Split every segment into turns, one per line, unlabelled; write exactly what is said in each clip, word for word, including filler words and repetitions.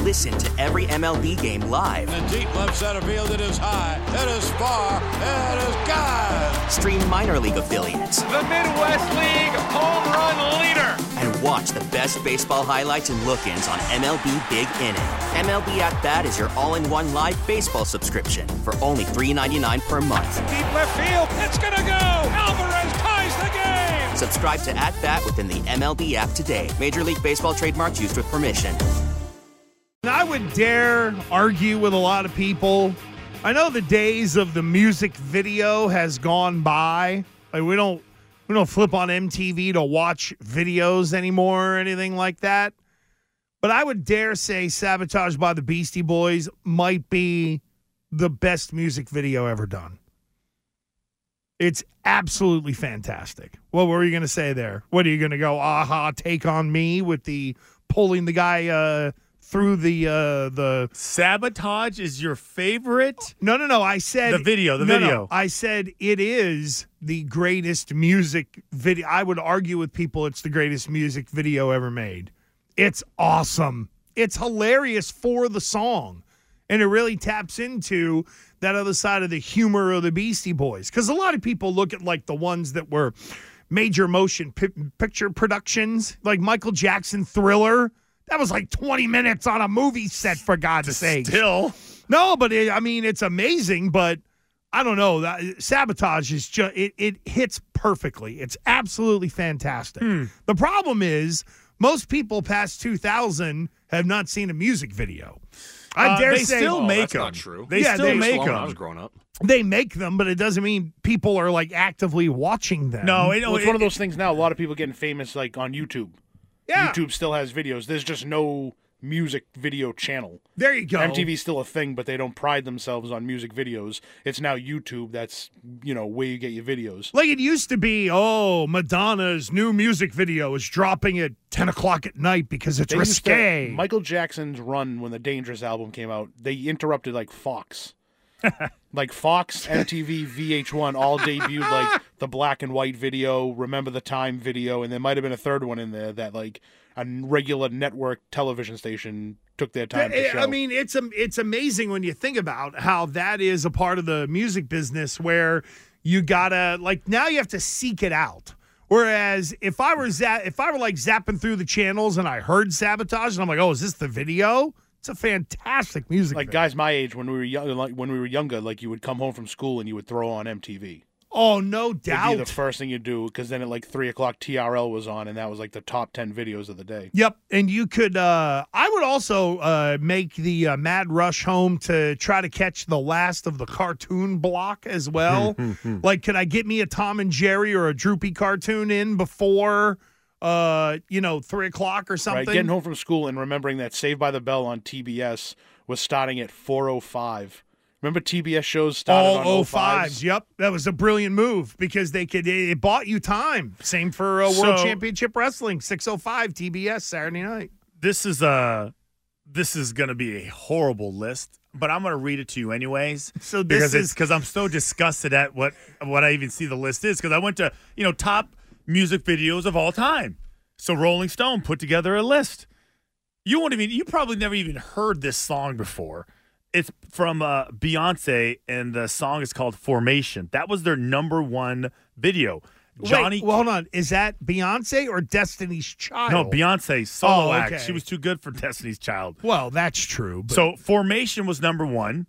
Listen to every M L B game live.
In the deep left center field, it is high, it is far, it is gone.
Stream minor league affiliates.
The Midwest League home run leader.
And watch the best baseball highlights and look-ins on M L B Big Inning. M L B At Bat is your all-in-one live baseball subscription for only three dollars and ninety-nine cents per month.
Deep left field, it's gonna go. Alvarez ties the game.
Subscribe to At Bat within the M L B app today. Major League Baseball trademarks used with permission.
I would dare argue with a lot of people. I know the days of the music video has gone by. Like we don't we don't flip on M T V to watch videos anymore or anything like that. But I would dare say Sabotage by the Beastie Boys might be the best music video ever done. It's absolutely fantastic. What were you going to say there? What are you going to go, aha, take on me with the pulling the guy uh, through the uh, the
Sabotage is your favorite?
No, no, no. I said
the video, the
no,
video.
No, I said it is the greatest music video. I would argue with people it's the greatest music video ever made. It's awesome. It's hilarious for the song. And it really taps into that other side of the humor of the Beastie Boys. Because a lot of people look at like the ones that were major motion pi- picture productions, like Michael Jackson Thriller. That was like twenty minutes on a movie set, for God's sake.
Still.
No, but it, I mean, it's amazing, but I don't know. That, Sabotage is just, it, it hits perfectly. It's absolutely fantastic.
Hmm.
The problem is most people past two thousand have not seen a music video. I
Uh,
dare
they
say
still
Oh,
make
that's
them.
not true.
They
Yeah,
still
they-
make
When I was
them.
growing up.
they make them, but it doesn't mean people are like actively watching them.
No, it,
Well, it's
it,
one of those things now. A lot of people getting famous like on YouTube.
yeah,
YouTube still has videos. There's just no music video channel.
there you go.
M T V's still a thing, but they don't pride themselves on music videos. It's now YouTube. That's, you know, where you get your videos.
Like it used to be, oh, Madonna's new music video is dropping at ten o'clock at night because it's
They used to-
risque.
Michael Jackson's run when the Dangerous album came out, they interrupted like Fox. Like Fox, M T V, V H one all debuted like the black and white video, Remember the Time video, and there might have been a third one in there that like a regular network television station took their time to show.
I mean, it's um, it's amazing when you think about how that is a part of the music business where you gotta like now you have to seek it out. Whereas if I were za- if I were like zapping through the channels and I heard Sabotage and I'm like, oh, is this the video? It's a fantastic music.
like
video.
guys my age when we were young, like when we were younger, like you would come home from school and you would throw on M T V.
Oh, no
It'd
doubt.
be the first thing you do because then at like three o'clock T R L was on and that was like the top ten videos of the day.
Yep, and you could. Uh, I would also uh, make the uh, Mad Rush home to try to catch the last of the cartoon block as well. Like, could I get me a Tom and Jerry or a Droopy cartoon in before, uh, you know, three o'clock or something?
Right, getting home from school and remembering that Saved by the Bell on T B S was starting at four oh five. Remember T B S shows started
All
on
oh
oh fives?
fives. Yep, that was a brilliant move because they could. It bought you time. Same for uh, World
So-
Championship Wrestling, six oh five T B S Saturday night.
this is uh this is going to be a horrible list, but I'm going to read it to you anyways.
So this
because
is-
it's because I'm so disgusted at what what I even see the list is because I went to you know top music videos of all time. So Rolling Stone put together a list. You won't even you probably never even heard this song before. It's from uh, Beyonce, and the song is called Formation. That was their number one video. Johnny,
Wait, well, hold on. Is that Beyonce or Destiny's Child?
no, Beyonce solo
Oh,
act.
okay.
She was too good for Destiny's Child.
Well, that's true. But
So Formation was number one.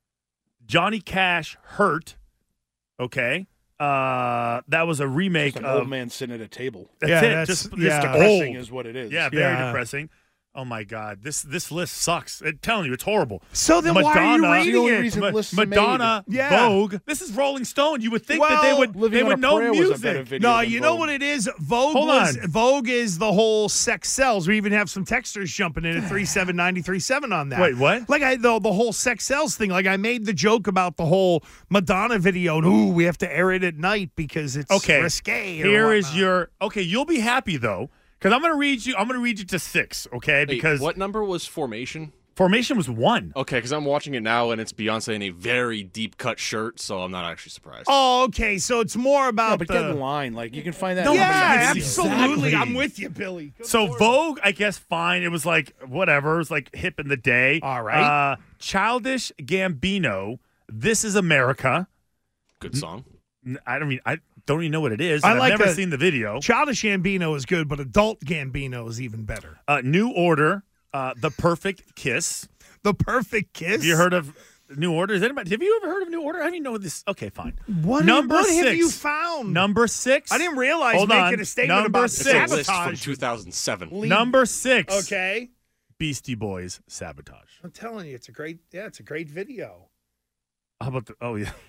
Johnny Cash, Hurt. Okay. Uh, that was a remake
Just an
of.
old man sitting at a table.
That's
Yeah,
it.
that's-
just
yeah.
just
Depressing
old.
is what it is.
Yeah, very
Yeah.
depressing. Oh my God, this this list sucks. I'm telling you, it's horrible.
So then why are you
Madonna-
reading
The only
it?
reason
Ma-
lists are
Madonna,
made. Yeah.
Vogue. This is Rolling Stone. You would think that they
Well,
would
Living
they
on
would
a
know
Prayer was a better
music.
video
No,
than
you know
Vogue.
what it is? Vogue
Hold
was
on.
Vogue is the whole sex sells. We even have some texters jumping in at three seven nine three seven on that.
Wait, what?
Like I the, the whole sex sells thing. Like I made the joke about the whole Madonna video and ooh, we have to air it at night because it's
Okay,
risque. or
here is
whatnot.
your okay. You'll be happy though, because I'm gonna read you. I'm gonna read you to six. Okay,
Wait,
because
what number was Formation?
Formation was one.
Okay, because I'm watching it now, and it's Beyonce in a very deep cut shirt, so I'm not actually surprised.
Oh, okay. So it's more
Yeah,
about
but
the.
get in line. Like you can find that.
No,
in
yeah,
somebody's video.
absolutely.
Exactly.
I'm with you, Billy. Good
So
Lord.
Vogue, I guess, fine. It was like whatever. It was like hip in the day.
All right.
Uh, Childish Gambino, This Is America.
Good song.
N- I don't mean I don't even know what it is.
I
and
like
I've never
a-
seen the video.
Childish Gambino is good, but adult Gambino is even better.
Uh, New Order, uh, The Perfect Kiss.
The Perfect Kiss.
Have you heard of New Order? Is anybody? Have you ever heard of New Order? I don't even know this. Okay, fine.
What,
Number
what
six.
have you found?
Number six.
I didn't realize
Hold
making
on.
a statement
Number
about
It's
six.
a list from
sabotage.
two thousand seven.
Number six.
Okay.
Beastie Boys, Sabotage.
I'm telling you, it's a great. Yeah, it's a great video.
How about the? Oh yeah.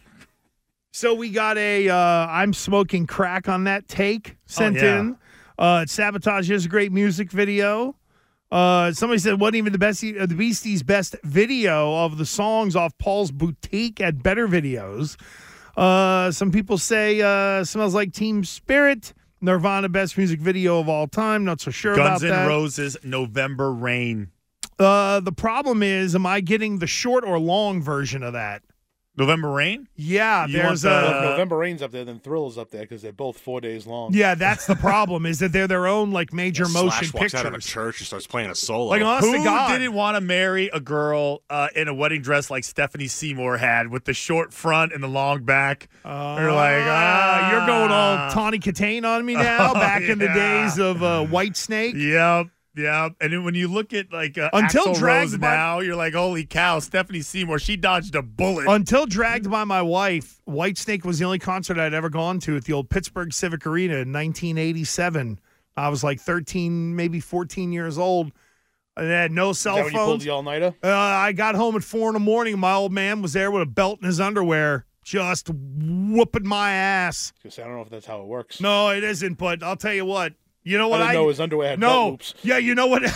So we got a uh, I'm smoking crack on that take sent
yeah.
in. Uh, Sabotage is a great music video. Uh, somebody said wasn't even the best uh, the Beasties' best video of the songs off Paul's Boutique at Better Videos. Uh, some people say uh, Smells Like Teen Spirit, Nirvana best music video of all time. Not so sure
Guns
about
N'
that.
Roses, November Rain.
Uh, the problem is, am I getting the short or long version of that?
November Rain?
Yeah,
You
there's
want
a.
the-
If November Rain's up there, then Thrill's up there because they're both four days long.
Yeah, that's the problem. Is that they're their own like major motion
Slash walks out of a
pictures.
church and starts playing a solo.
Like honest
Who
to God,
didn't want to marry a girl uh, in a wedding dress like Stephanie Seymour had with the short front and the long back?
Uh,
They're like, ah.
you're going all Tawny Katane on me now.
Oh,
back in the
yeah.
days of uh, White Snake.
Yep, yep. And then when you look at like uh,
Until
Axl
dragged
Rose
by-
now, you're like, holy cow, Stephanie Seymour, she dodged a bullet.
Until dragged by my wife, White Snake was the only concert I'd ever gone to at the old Pittsburgh Civic Arena in nineteen eighty-seven. I was like thirteen, maybe fourteen years old. I had no
Is
cell
that when you pulled
phones.
the all-nighter?
Uh, I got home at four in the morning. My old man was there with a belt in his underwear, just whooping my ass.
Because I don't know if that's how it works.
No, it isn't. But I'll tell you what. You know
I
what?
didn't know his underwear had belt
no.
loops.
Yeah, you know what?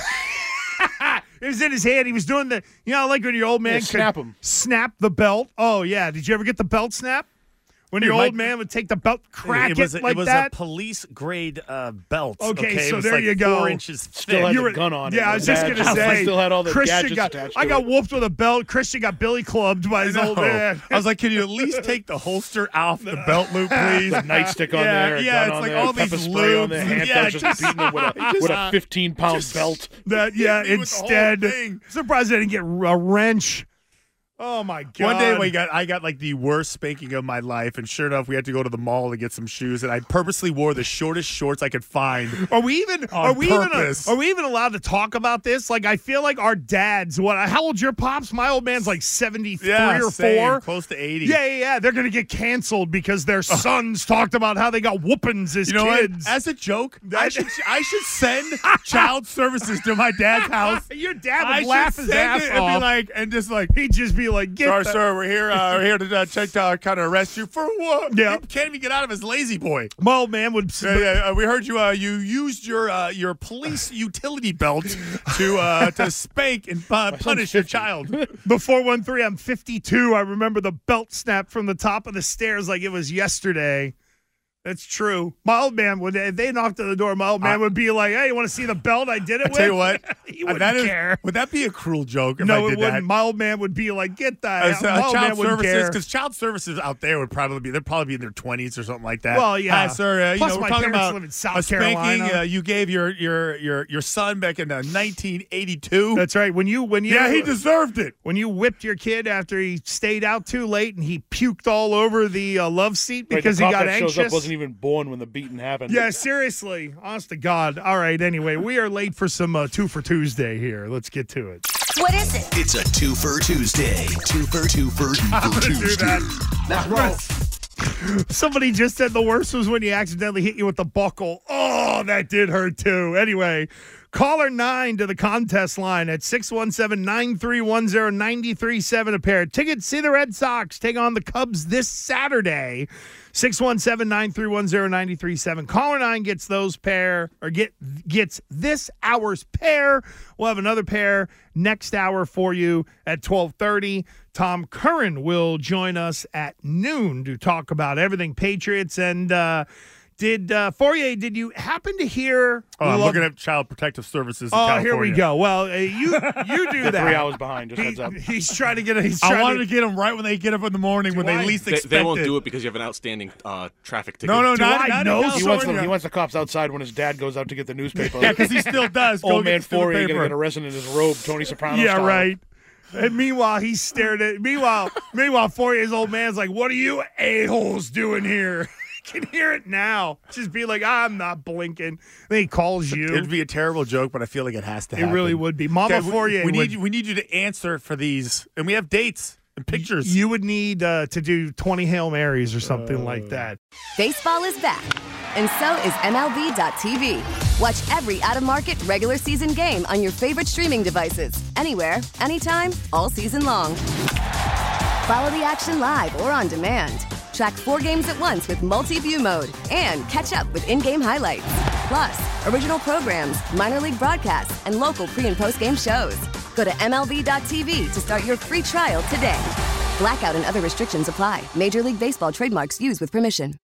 It was in his hand. He was doing the. You know, like when your old man
Yeah,
could
snap 'em.
snap the belt. Oh yeah. Did you ever get the belt snap? When your
Dude, my-
old man would take the belt, crack it,
it was, a,
like
it was
that.
a police grade uh, belt.
Okay,
it
so
was
there
like
you go.
Four inches
Still
thick.
had
You
the
were-
gun on it.
Yeah, I was just
Badge.
gonna
I
say.
still had all the
Christian
gadgets
got.
attached
I
to
got
it.
whooped with a belt. Christian got Billy clubbed by his
I
old
know.
man.
I was like, can you at least take the holster off the belt loop, please?
The nightstick on
Yeah,
there, a
yeah,
gun
it's
on
like
there,
all
pepper
these
spray on
lubes.
there, handcuffs
Yeah,
just,
just-
beating it with a,
just-
with a fifteen pound belt.
That yeah.
Hit me with the whole
Instead,
thing.
surprised I didn't get a wrench. Oh my god!
One day we got I got like the worst spanking of my life, and sure enough, we had to go to the mall to get some shoes, and I purposely wore the shortest shorts I could find.
Are we even?
On
Are we
purpose.
even? Are we even allowed to talk about this? Like, I feel like our dads. What? How old's your pops? My old man's like seventy-three
Yeah,
or
same,
four.
close to eighty.
Yeah, yeah, yeah. They're gonna get canceled because their sons talked about how they got whoopings as
You know
kids.
what? As a joke, I should I should send child services to my dad's house.
Your dad would
I
laugh
should
his
send
ass
it and
off.
be like, and just like,
He'd just be like, "Get
sorry,
the-
sir, we're here. Uh, we're here to uh, check uh, kind of arrest you for what?
Yeah.
He can't even get out of his lazy boy.
My old man would.
Yeah, yeah, uh, we heard you. Uh, you used your uh, your police utility belt to uh, to spank and uh, punish your child.
The four one three, I'm fifty-two. I remember the belt snap from the top of the stairs like it was yesterday. That's true. My old man would, if they knocked on the door, my old man
I-
would be like, "Hey, you want to see the belt I did it
I
with?"
tell you what,
he
uh,
wouldn't
that is-
care.
would that be a cruel joke if
No,
I
it
did
wouldn't.
that?
My old man would be like, "Get that."
As, uh,
My old man
child
wouldn't
services,
care.
because child services out there would probably be they'd probably be in their twenties or something like that.
Well, yeah.
Hi, sir. Uh, you
Plus
know, we're
my
talking
parents
about
live in South
a spanking
Carolina.
uh, you gave your your your your son back in uh, nineteen eighty-two.
That's right. When you when you
yeah, he deserved it.
when you whipped your kid after he stayed out too late and he puked all over the uh, love seat
Right,
because
the
he
cop
got
that shows
anxious.
up wasn't even born when the beating happened.
Yeah, seriously. Honest to God. All right, anyway, we are late for some uh, two for Tuesday here. Let's get to it.
What is it?
It's a two for Tuesday. Two for two for two
I'm
for
gonna do
Tuesday.
that.
Now roll.
Somebody just said the worst was when you accidentally hit you with the buckle. Oh, that did hurt too. Anyway, caller nine to the contest line at six one seven, nine three one zero, nine three seven. A pair of tickets. See the Red Sox take on the Cubs this Saturday. six one seven, nine three one zero, nine three seven. Caller nine gets those pair, or get gets this hour's pair. We'll have another pair next hour for you at twelve thirty. Tom Curran will join us at noon to talk about everything Patriots. And uh, Did uh, Fourier? Did you happen to hear?
Oh, I'm
Lo-
looking at Child Protective Services. In
Oh,
California.
here we go. Well, uh, you you do that.
Three hours behind. Just
He-
heads up.
he's trying to get. He's
I
trying
wanted
to,
to get them right when they get up in the morning when
Do
they
I-
least
They,
expect
they won't
it.
do it because you have an outstanding uh, traffic ticket.
No, no,
Do
not,
I
not
know
in
He wants, the,
California.
he wants the cops outside when his dad goes out to get the newspaper.
Yeah, because he still does. Go
Old
get
man
the
Fourier gonna
paper.
get arrested in his robe, Tony Soprano
yeah,
style.
right. And meanwhile, he's stared at. Meanwhile, meanwhile, Fourier's old man's like, "What are you a holes doing here?" I can hear it now. Just be like, "I'm not blinking." Then he calls you.
It'd be a terrible joke, but I feel like it has to
It
happen.
really would be. Mama
Okay, we-
Fourier
We, need
would-
you, we need you to answer for these, and we have dates and pictures.
You would need uh, to do twenty Hail Marys or something like that.
Baseball is back, and so is M L B dot T V. Watch every out-of-market regular season game on your favorite streaming devices, anywhere, anytime, all season long. Follow the action live or on demand. Track four games at once with multi-view mode and catch up with in-game highlights. Plus, original programs, minor league broadcasts, and local pre- and post-game shows. Go to M L B dot T V to start your free trial today. Blackout and other restrictions apply. Major League Baseball trademarks used with permission.